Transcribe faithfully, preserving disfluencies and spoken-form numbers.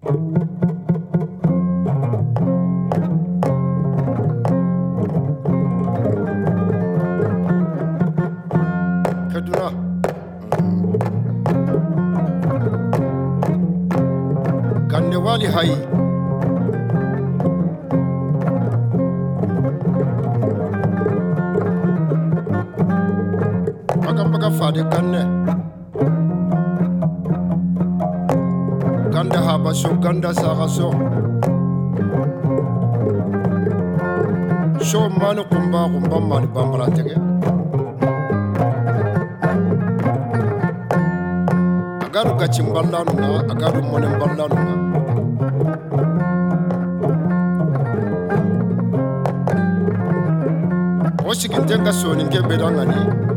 Kaduna. Gandewali hai. Baga baga fade ganne. Ganda haba so ganda saga so. Show manu kumba kumba mani bambara tege. Agaru gachimballanu na agaru monemballanu na. Oshiginte nga soni nke bedangani.